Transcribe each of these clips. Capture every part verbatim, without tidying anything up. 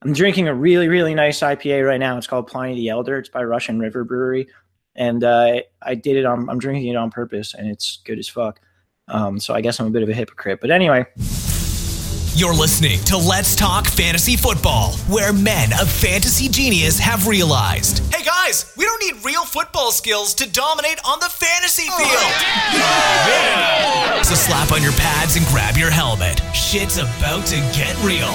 I'm drinking a really, really nice I P A right now. It's called Pliny the Elder. It's by Russian River Brewery. And uh, I did it on, I'm drinking it on purpose, and it's good as fuck. Um, so I guess I'm a bit of a hypocrite. But anyway. You're listening to Let's Talk Fantasy Football, where men of fantasy genius have realized, hey guys, we don't need real football skills to dominate on the fantasy field. Oh, yeah. Yeah. So slap on your pads and grab your helmet. Shit's about to get real.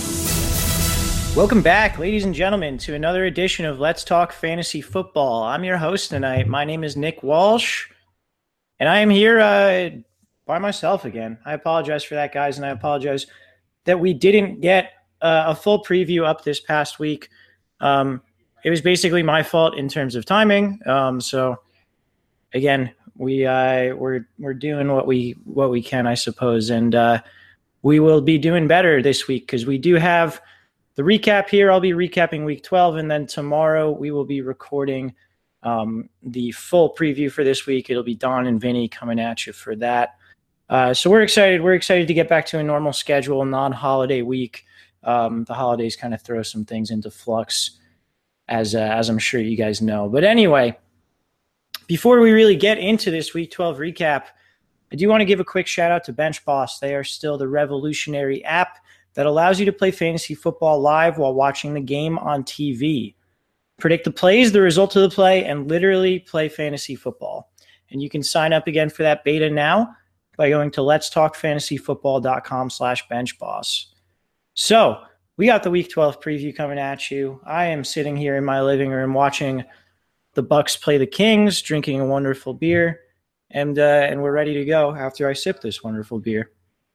Welcome back, ladies and gentlemen, to another edition of Let's Talk Fantasy Football. I'm your host tonight. My name is Nick Walsh, and I am here uh, by myself again. I apologize for that, guys, and I apologize that we didn't get uh, a full preview up this past week. Um, it was basically my fault in terms of timing. Um, so, again, we uh, we're we're doing what we what we can, I suppose, and uh, we will be doing better this week because we do have the recap here. I'll be recapping week twelve, and then tomorrow we will be recording um, the full preview for this week. It'll be Don and Vinny coming at you for that. Uh, so we're excited. We're excited to get back to a normal schedule, non-holiday week. Um, the holidays kind of throw some things into flux, as uh, as I'm sure you guys know. But anyway, before we really get into this week twelve recap, I do want to give a quick shout out to Bench Boss. They are still the revolutionary app that allows you to play fantasy football live while watching the game on T V. Predict the plays, the result of the play, and literally play fantasy football. And you can sign up again for that beta now by going to letstalkfantasyfootball.com slash benchboss. So we got the week twelve preview coming at you. I am sitting here in my living room watching the Bucks play the Kings, drinking a wonderful beer, and uh, and we're ready to go after I sip this wonderful beer.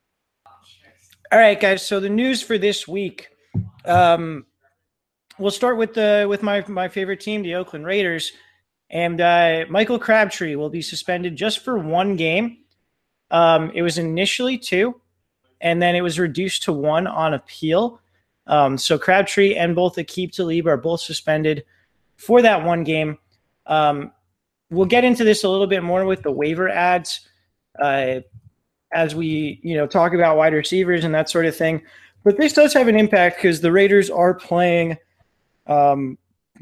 All right, guys. So the news for this week, um, we'll start with the with my my favorite team, the Oakland Raiders, and uh, Michael Crabtree will be suspended just for one game. Um, it was initially two, and then it was reduced to one on appeal. Um, so Crabtree and both Aqib Talib are both suspended for that one game. Um, we'll get into this a little bit more with the waiver ads. Uh, as we, you know, talk about wide receivers and that sort of thing. But this does have an impact because the Raiders are playing um,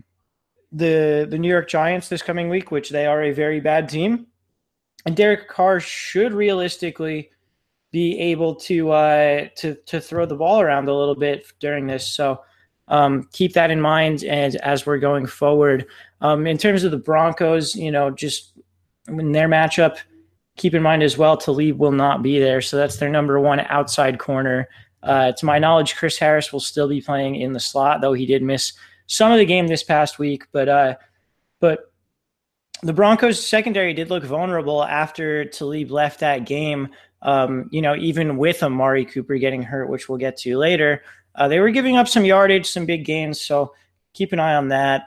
the the New York Giants this coming week, which they are a very bad team. And Derek Carr should realistically be able to uh, to to throw the ball around a little bit during this. So um, keep that in mind as, as we're going forward. Um, in terms of the Broncos, you know, just in their matchup, keep in mind as well, Talib will not be there. So that's their number one outside corner. Uh, to my knowledge, Chris Harris will still be playing in the slot, though he did miss some of the game this past week. But uh, but the Broncos secondary did look vulnerable after Talib left that game. Um, you know, even with Amari Cooper getting hurt, which we'll get to later, uh, they were giving up some yardage, some big gains. So keep an eye on that.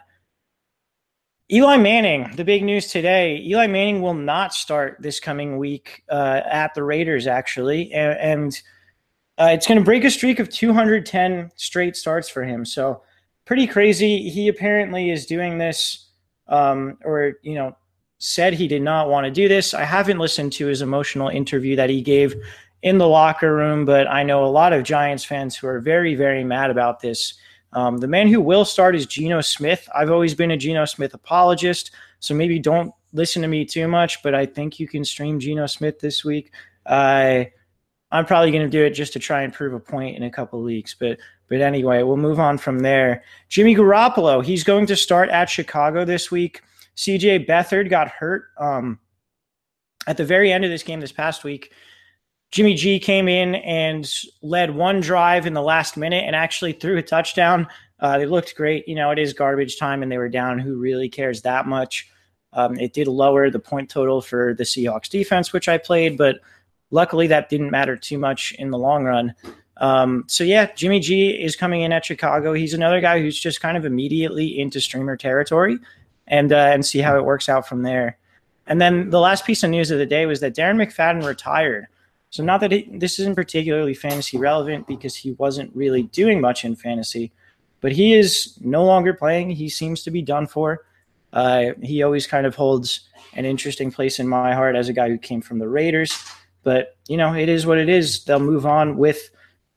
Eli Manning, the big news today, Eli Manning will not start this coming week uh, at the Raiders, actually. And, and uh, it's going to break a streak of two hundred ten straight starts for him. So pretty crazy. He apparently is doing this um, or, you know, said he did not want to do this. I haven't listened to his emotional interview that he gave in the locker room, but I know a lot of Giants fans who are very, very mad about this. Um, the man who will start is Geno Smith. I've always been a Geno Smith apologist, so maybe don't listen to me too much, but I think you can stream Geno Smith this week. Uh, I'm probably going to do it just to try and prove a point in a couple of leagues, but but anyway, we'll move on from there. Jimmy Garoppolo, he's going to start at Chicago this week. C J Beathard got hurt um, at the very end of this game this past week. Jimmy G came in and led one drive in the last minute and actually threw a touchdown. Uh, they looked great. You know, it is garbage time and they were down. Who really cares that much? Um, it did lower the point total for the Seahawks defense, which I played, but luckily that didn't matter too much in the long run. Um, so yeah, Jimmy G is coming in at Chicago. He's another guy who's just kind of immediately into streamer territory and, uh, and see how it works out from there. And then the last piece of news of the day was that Darren McFadden retired. So not that it, this isn't particularly fantasy relevant because he wasn't really doing much in fantasy, but he is no longer playing. He seems to be done for. Uh, he always kind of holds an interesting place in my heart as a guy who came from the Raiders. But, you know, it is what it is. They'll move on with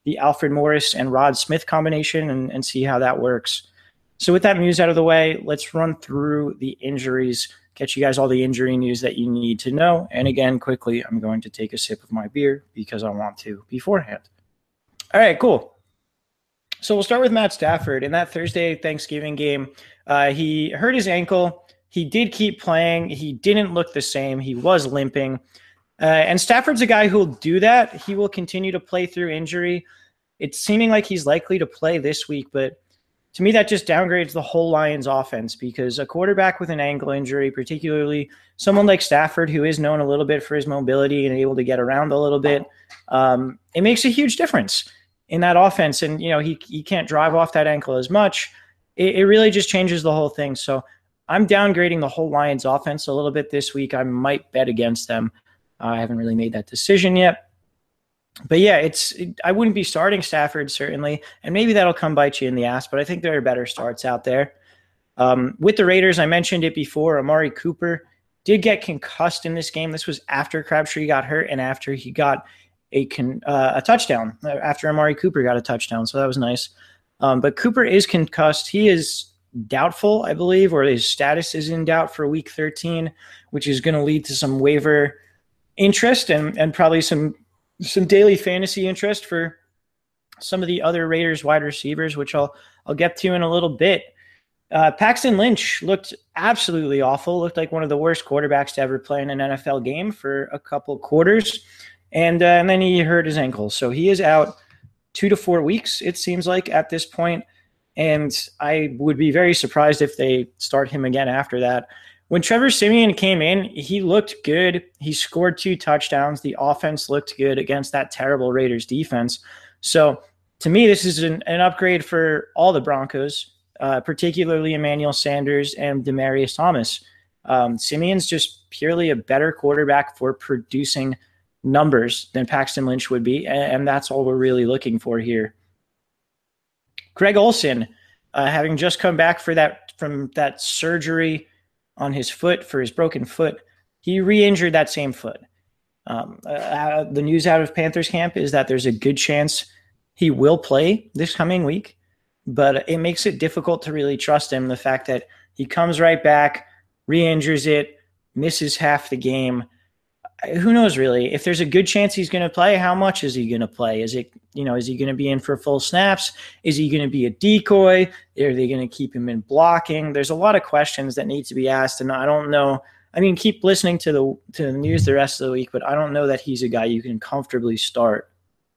the Alfred Morris and Rod Smith combination and, and see how that works. So with that news out of the way, let's run through the injuries, get you guys all the injury news that you need to know. And again, quickly, I'm going to take a sip of my beer because I want to beforehand. All right, cool. So we'll start with Matt Stafford. In that Thursday Thanksgiving game, uh, he hurt his ankle. He did keep playing. He didn't look the same. He was limping. Uh, and Stafford's a guy who will do that. He will continue to play through injury. It's seeming like he's likely to play this week, but to me, that just downgrades the whole Lions offense because a quarterback with an ankle injury, particularly someone like Stafford, who is known a little bit for his mobility and able to get around a little bit, um, it makes a huge difference in that offense. And, you know, he, he can't drive off that ankle as much. It, it really just changes the whole thing. So I'm downgrading the whole Lions offense a little bit this week. I might bet against them. Uh, I haven't really made that decision yet. But yeah, it's it, I wouldn't be starting Stafford, certainly, and maybe that'll come bite you in the ass, but I think there are better starts out there. Um, with the Raiders, I mentioned it before, Amari Cooper did get concussed in this game. This was after Crabtree got hurt and after he got a con, uh, a touchdown, after Amari Cooper got a touchdown, so that was nice. Um, but Cooper is concussed. He is doubtful, I believe, or his status is in doubt for week thirteen, which is going to lead to some waiver interest and, and probably some some daily fantasy interest for some of the other Raiders wide receivers, which I'll I'll get to in a little bit. Uh, Paxton Lynch looked absolutely awful, looked like one of the worst quarterbacks to ever play in an N F L game for a couple quarters, and, uh, and then he hurt his ankle. So he is out two to four weeks, it seems like, at this point, and I would be very surprised if they start him again after that. When Trevor Siemian came in, he looked good. He scored two touchdowns. The offense looked good against that terrible Raiders defense. So to me, this is an, an upgrade for all the Broncos, uh, particularly Emmanuel Sanders and Demaryius Thomas. Um, Siemian's just purely a better quarterback for producing numbers than Paxton Lynch would be, and, and that's all we're really looking for here. Greg Olsen, uh, having just come back for that from that surgery on his foot for his broken foot, he re-injured that same foot. Um, uh, the news out of Panthers camp is that there's a good chance he will play this coming week, but it makes it difficult to really trust him. The fact that he comes right back, re-injures it, misses half the game. Who knows really? If there's a good chance he's going to play, how much is he going to play? Is it, you know, is he going to be in for full snaps? Is he going to be a decoy? Are they going to keep him in blocking? There's a lot of questions that need to be asked, and I don't know. I mean, keep listening to the to the news the rest of the week, but I don't know that he's a guy you can comfortably start.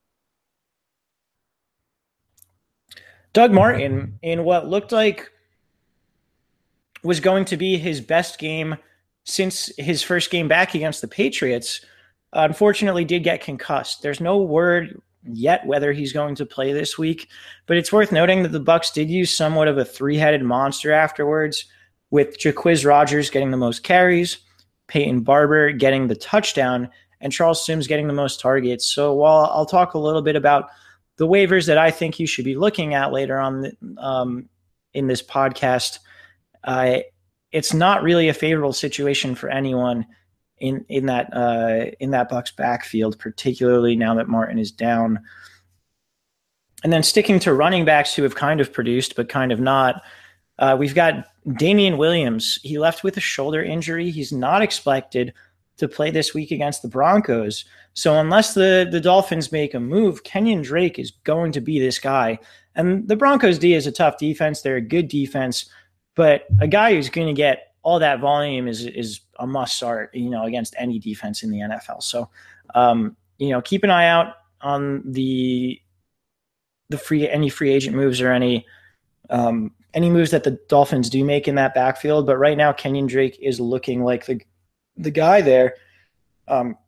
Doug Martin, in what looked like was going to be his best game since his first game back against the Patriots, unfortunately did get concussed. There's no word yet whether he's going to play this week, but it's worth noting that the Bucs did use somewhat of a three-headed monster afterwards, with Jacquizz Rodgers getting the most carries, Peyton Barber getting the touchdown, and Charles Sims getting the most targets. So while I'll talk a little bit about the waivers that I think you should be looking at later on the, um, in this podcast, uh, it's not really a favorable situation for anyone in in that uh, in that Bucs backfield, particularly now that Martin is down. And then sticking to running backs who have kind of produced but kind of not, uh, we've got Damian Williams. He left with a shoulder injury. He's not expected to play this week against the Broncos. So unless the, the Dolphins make a move, Kenyon Drake is going to be this guy. And the Broncos D is a tough defense. They're a good defense. But a guy who's going to get all that volume is is a must start, you know, against any defense in the N F L. So, um, you know, keep an eye out on the the free any free agent moves or any um, any moves that the Dolphins do make in that backfield. But right now, Kenyon Drake is looking like the the guy there. Um,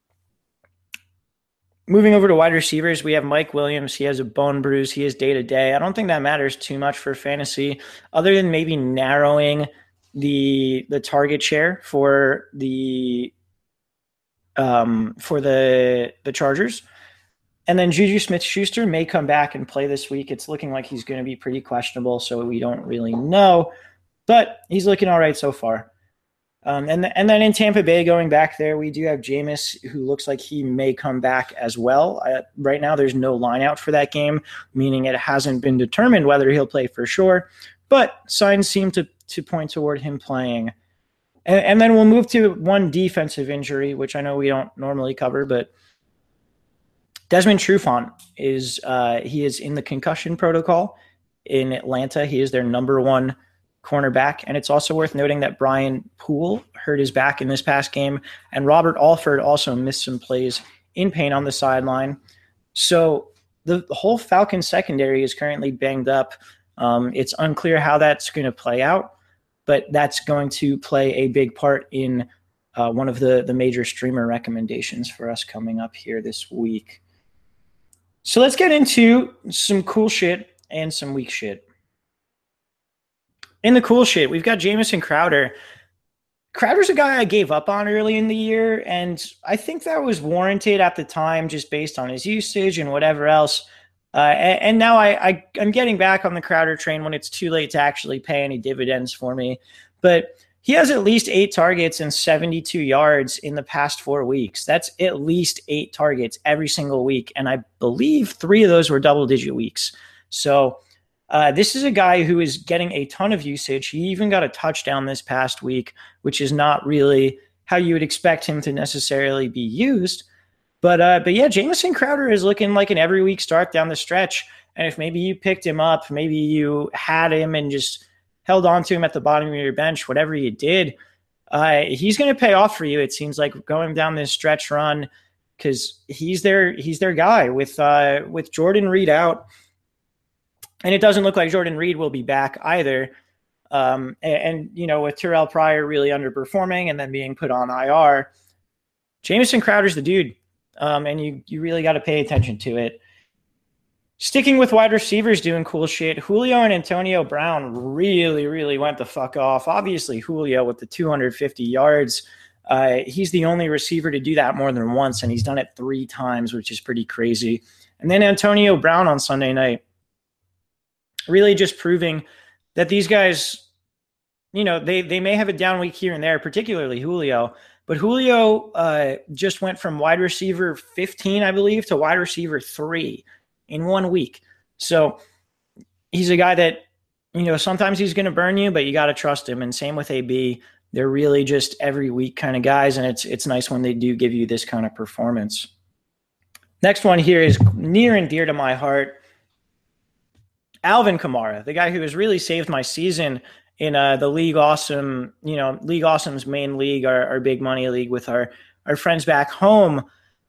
Moving over to wide receivers, we have Mike Williams. He has a bone bruise. He is day-to-day. I don't think that matters too much for fantasy, other than maybe narrowing the the target share for the um, for the the Chargers. And then Juju Smith-Schuster may come back and play this week. It's looking like he's going to be pretty questionable, so we don't really know. But he's looking all right so far. Um, and, and then in Tampa Bay, going back there, we do have Jameis, who looks like he may come back as well. Uh, right now, there's no line out for that game, meaning it hasn't been determined whether he'll play for sure. But signs seem to, to point toward him playing. And, and then we'll move to one defensive injury, which I know we don't normally cover, but Desmond Trufant is uh, he is in the concussion protocol in Atlanta. He is their number one cornerback. And it's also worth noting that Brian Poole hurt his back in this past game, and Robert Alford also missed some plays in pain on the sideline. So the, the whole Falcons secondary is currently banged up. Um, it's unclear how that's going to play out, but that's going to play a big part in uh, one of the, the major streamer recommendations for us coming up here this week. So let's get into some cool shit and some weak shit. In the cool shit, we've got Jamison Crowder. Crowder's a guy I gave up on early in the year, and I think that was warranted at the time just based on his usage and whatever else. Uh, and, and now I, I, I'm getting back on the Crowder train when it's too late to actually pay any dividends for me. But he has at least eight targets and seventy-two yards in the past four weeks. That's at least eight targets every single week, and I believe three of those were double-digit weeks. So Uh, this is a guy who is getting a ton of usage. He even got a touchdown this past week, which is not really how you would expect him to necessarily be used. But uh, but yeah, Jamison Crowder is looking like an every week start down the stretch. And if maybe you picked him up, maybe you had him and just held on to him at the bottom of your bench, whatever you did, uh, he's going to pay off for you. It seems like going down this stretch run, because he's their he's their guy with uh, with Jordan Reed out. And it doesn't look like Jordan Reed will be back either. Um, and, and, you know, with Terrell Pryor really underperforming and then being put on I R, Jamison Crowder's the dude. Um, and you you really got to pay attention to it. Sticking with wide receivers doing cool shit, Julio and Antonio Brown really, really went the fuck off. Obviously, Julio with the two hundred fifty yards. Uh, he's the only receiver to do that more than once, and he's done it three times, which is pretty crazy. And then Antonio Brown on Sunday night, really just proving that these guys, you know, they they may have a down week here and there, particularly Julio, but Julio uh, just went from wide receiver fifteen, I believe, to wide receiver three in one week. So he's a guy that, you know, sometimes he's going to burn you, but you got to trust him. And same with A B. They're really just every week kind of guys, and it's it's nice when they do give you this kind of performance. Next one here is near and dear to my heart. Alvin Kamara, the guy who has really saved my season in uh, the League Awesome, you know, League Awesome's main league, our, our big money league with our, our friends back home.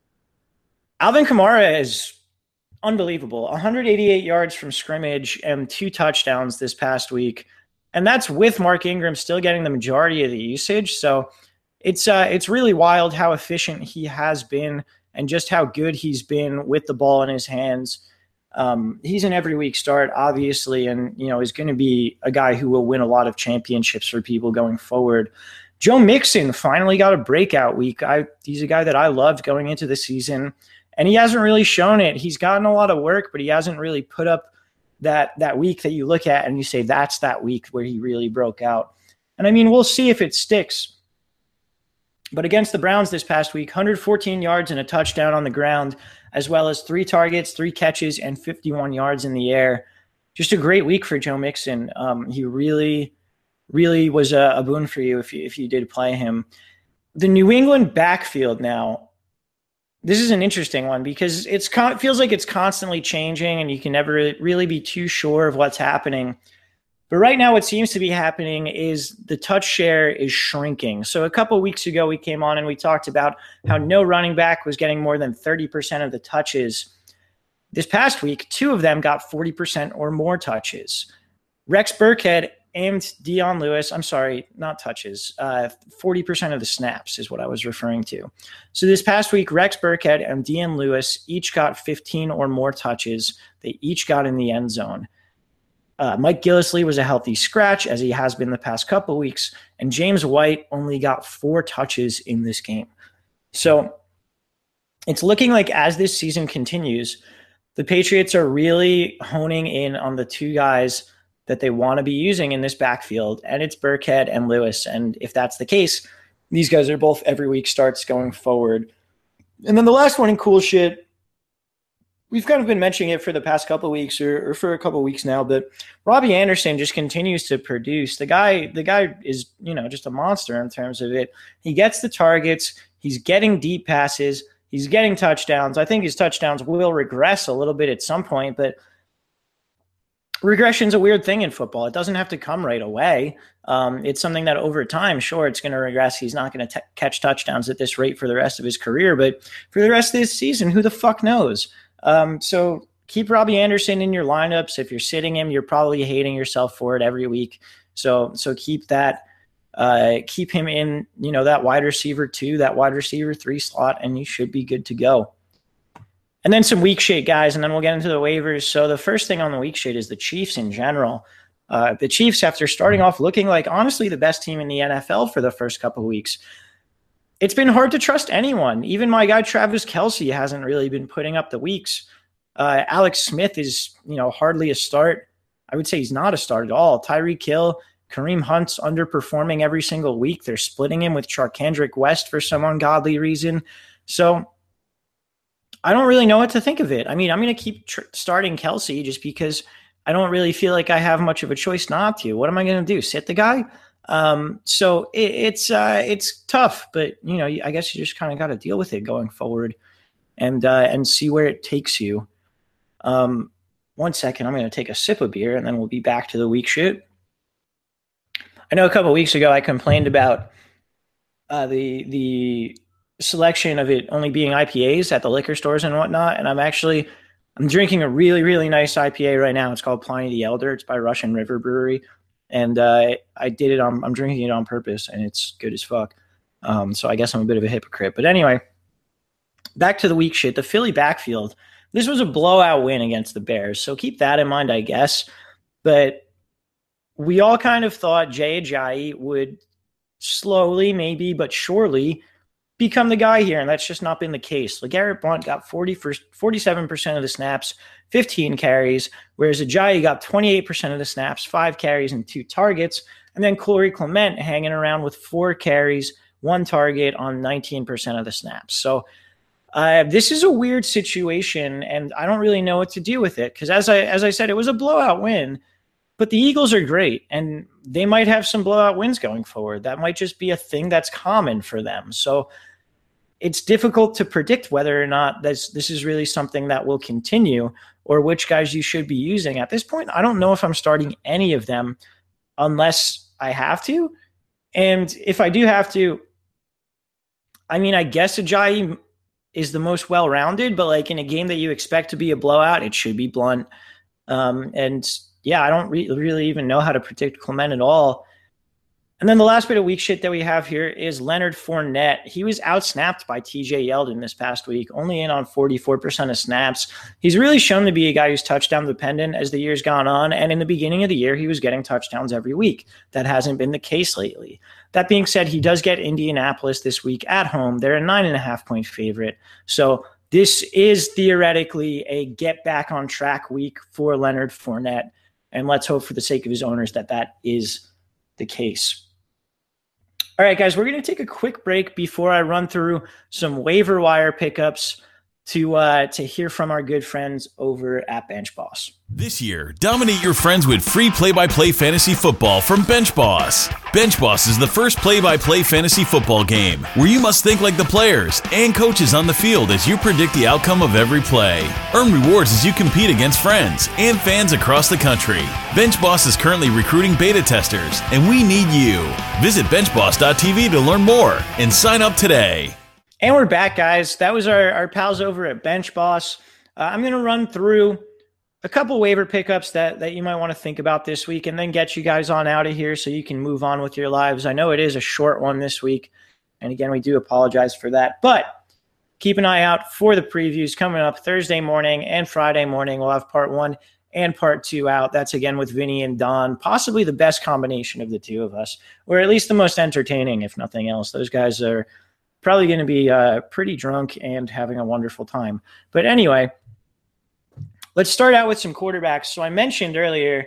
Alvin Kamara is unbelievable. one hundred eighty-eight yards from scrimmage and two touchdowns this past week. And that's with Mark Ingram still getting the majority of the usage. So it's uh, it's really wild how efficient he has been and just how good he's been with the ball in his hands. Um, he's an every week start, obviously, and, you know, is going to be a guy who will win a lot of championships for people going forward. Joe Mixon finally got a breakout week. I, he's a guy that I loved going into the season, and he hasn't really shown it. He's gotten a lot of work, but he hasn't really put up that, that week that you look at and you say, that's that week where he really broke out. And I mean, we'll see if it sticks. But against the Browns this past week, one hundred fourteen yards and a touchdown on the ground, as well as three targets, three catches, and fifty-one yards in the air. Just a great week for Joe Mixon. Um, he really, really was a, a boon for you if you, if you did play him. The New England backfield now, this is an interesting one because it's it feels like it's constantly changing and you can never really be too sure of what's happening. But right now what seems to be happening is the touch share is shrinking. So a couple of weeks ago we came on and we talked about how no running back was getting more than thirty percent of the touches. This past week, two of them got forty percent or more touches. Rex Burkhead and Dion Lewis, I'm sorry, not touches, uh, forty percent of the snaps is what I was referring to. So this past week, Rex Burkhead and Dion Lewis each got fifteen or more touches. They each got in the end zone. Uh, Mike Gillislee was a healthy scratch, as he has been the past couple of weeks, and James White only got four touches in this game. So it's looking like as this season continues, the Patriots are really honing in on the two guys that they want to be using in this backfield, and it's Burkhead and Lewis. And if that's the case, these guys are both every week starts going forward. And then the last one in cool shit, we've kind of been mentioning it for the past couple of weeks or, or for a couple of weeks now, but Robbie Anderson just continues to produce. The guy, the guy is, you know, just a monster in terms of it. He gets the targets. He's getting deep passes. He's getting touchdowns. I think his touchdowns will regress a little bit at some point, but regression's a weird thing in football. It doesn't have to come right away. Um, it's something that over time, sure, it's going to regress. He's not going to catch touchdowns at this rate for the rest of his career, but for the rest of this season, who the fuck knows? Um, so keep Robbie Anderson in your lineups. If you're sitting him, you're probably hating yourself for it every week. So, so keep that, uh, keep him in, you know, that wide receiver two, that wide receiver three slot, and you should be good to go. And then some weak shit guys, and then we'll get into the waivers. So the first thing on the weak shit is the Chiefs in general. Uh, the Chiefs, after starting off looking like honestly the best team in the N F L for the first couple of weeks, it's been hard to trust anyone. Even my guy Travis Kelce hasn't really been putting up the weeks. Uh, Alex Smith is, you know, hardly a start. I would say he's not a start at all. Tyreek Hill, Kareem Hunt's underperforming every single week. They're splitting him with Charkandrick West for some ungodly reason. So I don't really know what to think of it. I mean, I'm going to keep tr- starting Kelce just because I don't really feel like I have much of a choice not to. What am I going to do? Sit the guy? Um, so it, it's uh, it's tough, but you know, I guess you just kind of got to deal with it going forward, and uh, and see where it takes you. Um, one second, I'm going to take a sip of beer, and then we'll be back to the weak shit. I know a couple of weeks ago I complained about uh, the the selection of it only being I P As at the liquor stores and whatnot, and I'm actually I'm drinking a really really nice I P A right now. It's called Pliny the Elder. It's by Russian River Brewery. And uh, I did it on, I'm drinking it on purpose, and it's good as fuck. Um, so I guess I'm a bit of a hypocrite. But anyway, back to the weak shit. The Philly backfield. This was a blowout win against the Bears. So keep that in mind, I guess. But we all kind of thought Jay Ajayi would slowly, maybe, but surely become the guy here. And that's just not been the case. LeGarrette Blount got forty for, forty-seven percent of the snaps, fifteen carries, whereas Ajayi got twenty-eight percent of the snaps, five carries, and two targets. And then Corey Clement hanging around with four carries, one target on nineteen percent of the snaps. So uh, this is a weird situation, and I don't really know what to do with it because, as I as I said, it was a blowout win, but the Eagles are great, and they might have some blowout wins going forward. That might just be a thing that's common for them. So it's difficult to predict whether or not this, this is really something that will continue or which guys you should be using. At this point, I don't know if I'm starting any of them unless I have to. And if I do have to, I mean, I guess Ajayi is the most well-rounded, but like in a game that you expect to be a blowout, it should be Blount. Um, and yeah, I don't re- really even know how to predict Clement at all. And then the last bit of weak shit that we have here is Leonard Fournette. He was outsnapped by T J Yeldon this past week, only in on forty-four percent of snaps. He's really shown to be a guy who's touchdown dependent as the year's gone on. And in the beginning of the year, he was getting touchdowns every week. That hasn't been the case lately. That being said, he does get Indianapolis this week at home. They're a nine and a half point favorite. So this is theoretically a get back on track week for Leonard Fournette. And let's hope for the sake of his owners that that is the case. All right, guys, we're going to take a quick break before I run through some waiver wire pickups to uh, to hear from our good friends over at Bench Boss. This year, dominate your friends with free play-by-play fantasy football from Bench Boss. Bench Boss is the first play-by-play fantasy football game where you must think like the players and coaches on the field as you predict the outcome of every play. Earn rewards as you compete against friends and fans across the country. Bench Boss is currently recruiting beta testers, and we need you. Visit bench boss dot t v to learn more and sign up today. And we're back, guys. That was our, our pals over at Bench Boss. Uh, I'm going to run through a couple waiver pickups that, that you might want to think about this week and then get you guys on out of here so you can move on with your lives. I know it is a short one this week. And again, we do apologize for that. But keep an eye out for the previews coming up Thursday morning and Friday morning. We'll have part one and part two out. That's again with Vinny and Don, possibly the best combination of the two of us, or at least the most entertaining, if nothing else. Those guys are probably going to be uh, pretty drunk and having a wonderful time. But anyway, let's start out with some quarterbacks. So I mentioned earlier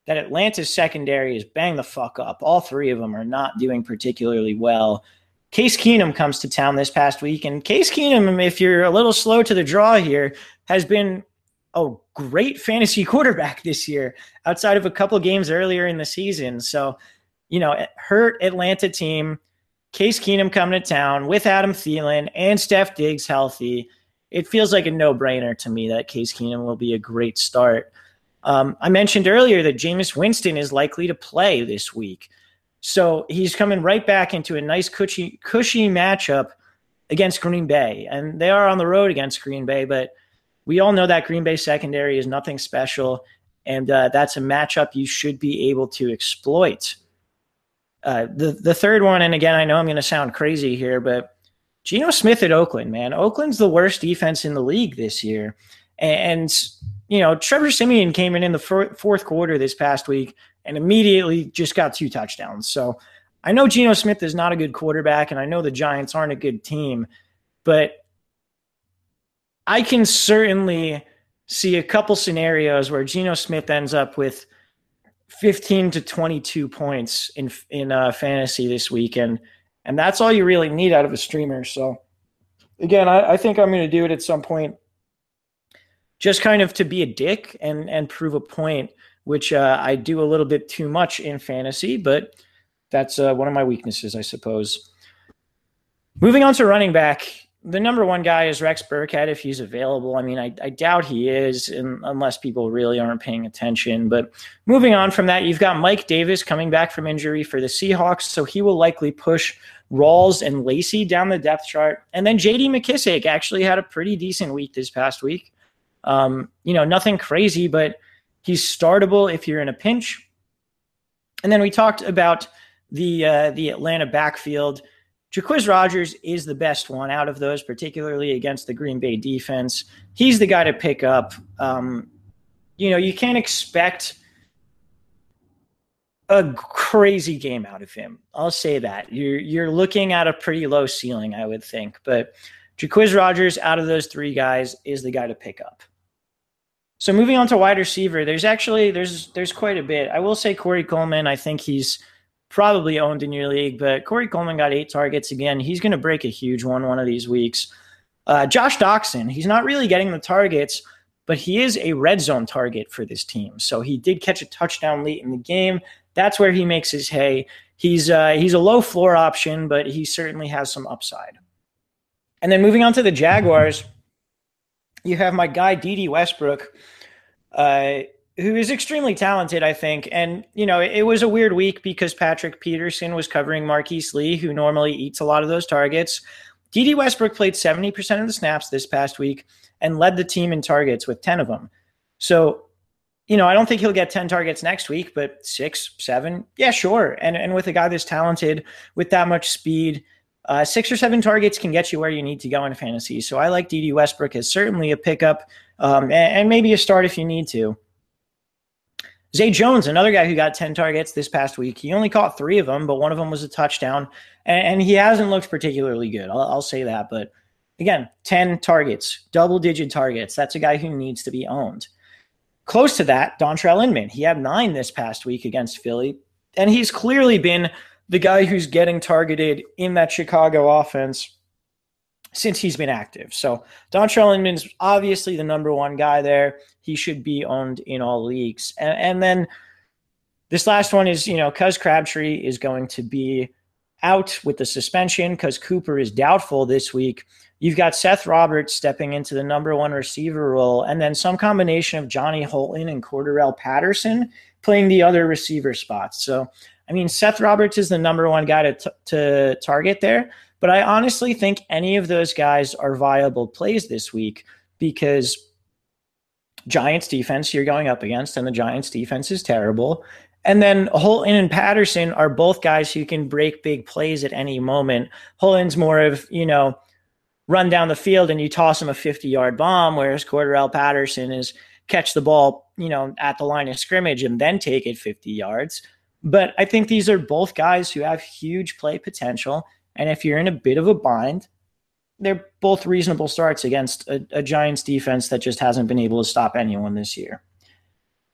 that Atlanta's secondary is bang the fuck up. All three of them are not doing particularly well. Case Keenum comes to town this past week, and Case Keenum, if you're a little slow to the draw here, has been a great fantasy quarterback this year outside of a couple games earlier in the season. So, you know, hurt Atlanta team, Case Keenum coming to town with Adam Thielen and Steph Diggs healthy. It feels like a no-brainer to me that Case Keenum will be a great start. Um, I mentioned earlier that Jameis Winston is likely to play this week. So he's coming right back into a nice cushy, cushy matchup against Green Bay. And they are on the road against Green Bay, but we all know that Green Bay secondary is nothing special, and uh, that's a matchup you should be able to exploit. Uh, the, the third one, and again, I know I'm going to sound crazy here, but Geno Smith at Oakland, man. Oakland's the worst defense in the league this year. And, you know, Trevor Siemian came in in the four, fourth quarter this past week and immediately just got two touchdowns. So I know Geno Smith is not a good quarterback, and I know the Giants aren't a good team, but I can certainly see a couple scenarios where Geno Smith ends up with fifteen to twenty-two points in in uh, fantasy this weekend, and that's all you really need out of a streamer. So, again, I, I think I'm going to do it at some point, just kind of to be a dick and and prove a point, which uh, I do a little bit too much in fantasy, but that's uh, one of my weaknesses, I suppose. Moving on to running back, the number one guy is Rex Burkhead if he's available. I mean, I, I doubt he is in, unless people really aren't paying attention. But moving on from that, you've got Mike Davis coming back from injury for the Seahawks, so he will likely push Rawls and Lacey down the depth chart. And then J D McKissick actually had a pretty decent week this past week. Um, you know, nothing crazy, but he's startable if you're in a pinch. And then we talked about the uh, the Atlanta backfield. Jacquizz Rodgers is the best one out of those, particularly against the Green Bay defense. He's the guy to pick up. Um, you know, you can't expect a crazy game out of him. I'll say that. You're you're looking at a pretty low ceiling, I would think. But Jacquizz Rodgers, out of those three guys, is the guy to pick up. So moving on to wide receiver, there's actually there's there's quite a bit. I will say Corey Coleman, I think he's probably owned in your league, but Corey Coleman got eight targets again. He's going to break a huge one one of these weeks. Uh, Josh Doxson, he's not really getting the targets, but he is a red zone target for this team. So he did catch a touchdown late in the game. That's where he makes his hay. He's uh, he's a low floor option, but he certainly has some upside. And then moving on to the Jaguars, you have my guy Dede Westbrook, uh, who is extremely talented, I think. And, you know, it, it was a weird week because Patrick Peterson was covering Marquise Lee, who normally eats a lot of those targets. Dede Westbrook played seventy percent of the snaps this past week and led the team in targets with ten of them. So, you know, I don't think he'll get ten targets next week, but six, seven, yeah, sure. And, and with a guy this talented, with that much speed, uh, six or seven targets can get you where you need to go in fantasy. So I like Dede Westbrook as certainly a pickup um, and, and maybe a start if you need to. Zay Jones, another guy who got ten targets this past week. He only caught three of them, but one of them was a touchdown. And, and he hasn't looked particularly good. I'll, I'll say that. But again, ten targets, double-digit targets. That's a guy who needs to be owned. Close to that, Dontrell Inman. He had nine this past week against Philly. And he's clearly been the guy who's getting targeted in that Chicago offense since he's been active. So Dontrell Inman's obviously the number one guy there. He should be owned in all leagues. And, and then this last one is, you know, Cuz Crabtree is going to be out with the suspension because Cooper is doubtful this week. You've got Seth Roberts stepping into the number one receiver role, and then some combination of Johnny Holton and Cordarrelle Patterson playing the other receiver spots. So, I mean, Seth Roberts is the number one guy to, t- to target there. But I honestly think any of those guys are viable plays this week because Giants defense you're going up against, and the Giants defense is terrible. And then Holton and Patterson are both guys who can break big plays at any moment. Holton's more of, you know, run down the field and you toss him a fifty-yard bomb, whereas Cordarrelle Patterson is catch the ball, you know, at the line of scrimmage and then take it fifty yards. But I think these are both guys who have huge play potential. And if you're in a bit of a bind, they're both reasonable starts against a, a Giants defense that just hasn't been able to stop anyone this year.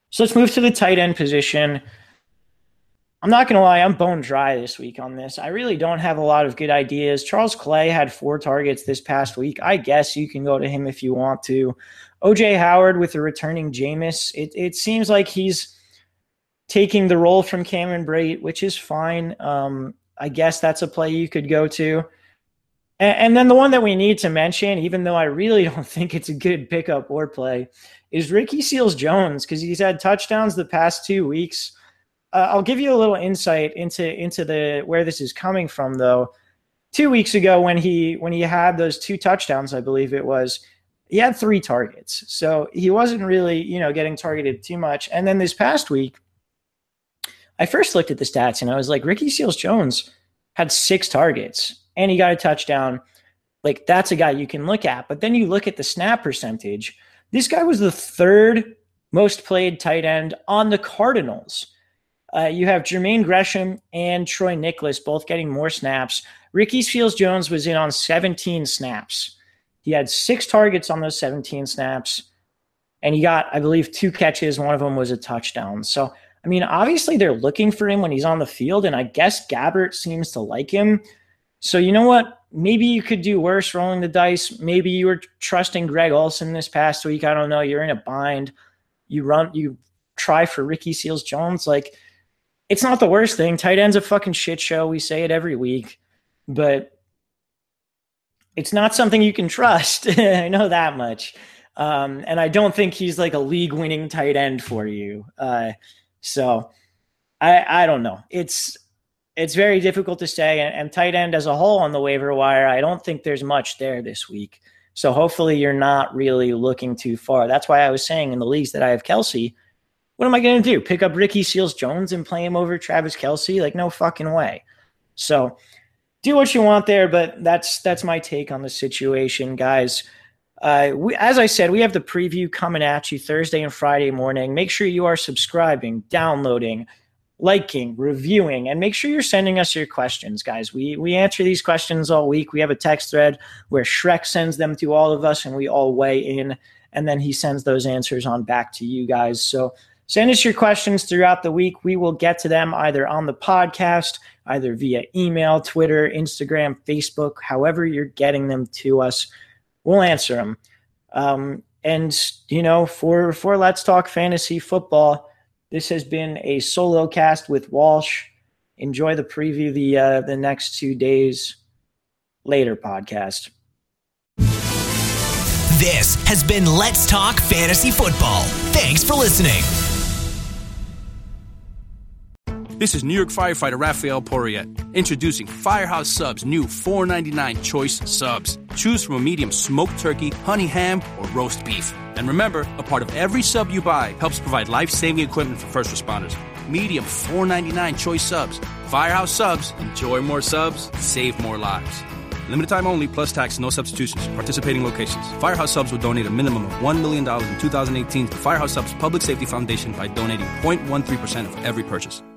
So let's move to the tight end position. I'm not going to lie, I'm bone dry this week on this. I really don't have a lot of good ideas. Charles Clay had four targets this past week. I guess you can go to him if you want to. O J Howard with a returning Jameis. It, it seems like he's taking the role from Cameron Brate, which is fine. Um, I guess that's a play you could go to. And, and then the one that we need to mention, even though I really don't think it's a good pickup or play, is Ricky Seals-Jones, because he's had touchdowns the past two weeks. Uh, I'll give you a little insight into into the where this is coming from, though. Two weeks ago, when he when he had those two touchdowns, I believe it was, he had three targets, so he wasn't really you know getting targeted too much. And then this past week, I first looked at the stats and I was like, Ricky Seals-Jones had six targets and he got a touchdown. Like, that's a guy you can look at. But then you look at the snap percentage. This guy was the third most played tight end on the Cardinals. Uh, you have Jermaine Gresham and Troy Nicholas both getting more snaps. Ricky Seals-Jones was in on seventeen snaps. He had six targets on those seventeen snaps, and he got, I believe, two catches. One of them was a touchdown. So, I mean, obviously they're looking for him when he's on the field, and I guess Gabbert seems to like him. So, you know what? Maybe you could do worse rolling the dice. Maybe you were trusting Greg Olsen this past week. I don't know. You're in a bind. You run, you try for Ricky Seals-Jones. Like, it's not the worst thing. Tight end's a fucking shit show. We say it every week, but it's not something you can trust. I know that much. Um, and I don't think he's like a league winning tight end for you. Uh, so I, I don't know. It's, it's very difficult to say, and, and tight end as a whole on the waiver wire, I don't think there's much there this week. So hopefully you're not really looking too far. That's why I was saying in the leagues that I have Kelsey, what am I going to do? Pick up Ricky Seals-Jones and play him over Travis Kelce? Like, no fucking way. So do what you want there, but that's that's my take on the situation, guys. Uh, we, as I said, we have the preview coming at you Thursday and Friday morning. Make sure you are subscribing, downloading, liking, reviewing, and make sure you're sending us your questions, guys. We we answer these questions all week. We have a text thread where Shrek sends them to all of us, and we all weigh in, and then he sends those answers on back to you guys. So send us your questions throughout the week. We will get to them either on the podcast, either via email, Twitter, Instagram, Facebook, however you're getting them to us. We'll answer them. Um, and, you know, for, for Let's Talk Fantasy Football, this has been a solo cast with Walsh. Enjoy the preview the uh, the next two days. Later, podcast. This has been Let's Talk Fantasy Football. Thanks for listening. This is New York firefighter Raphael Porriette, introducing Firehouse Subs' new four ninety-nine Choice Subs. Choose from a medium smoked turkey, honey ham, or roast beef. And remember, a part of every sub you buy helps provide life-saving equipment for first responders. Medium four ninety-nine Choice Subs. Firehouse Subs. Enjoy more subs, save more lives. Limited time only, plus tax, no substitutions. Participating locations. Firehouse Subs will donate a minimum of one million dollars in two thousand eighteen to Firehouse Subs Public Safety Foundation by donating zero point one three percent of every purchase.